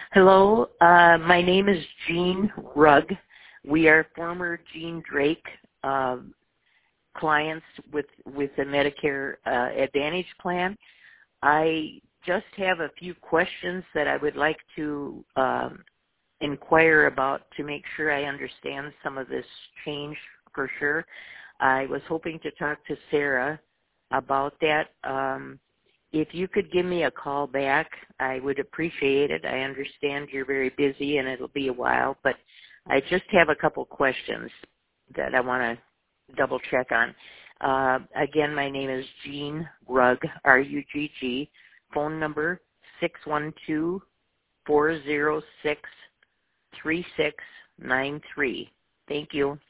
Hello, my name is Jean Rugg. We are former Jean Drake clients with the Medicare Advantage plan. I just have a few questions that I would like to inquire about to make sure I understand some of this change for sure. I was hoping to talk to Sarah about that. If you could give me a call back, I would appreciate it. I understand you're very busy and it'll be a while, but I just have a couple questions that I want to double check on. Again, my name is Jean Rugg, R-U-G-G. Phone number 612-406-3693. Thank you.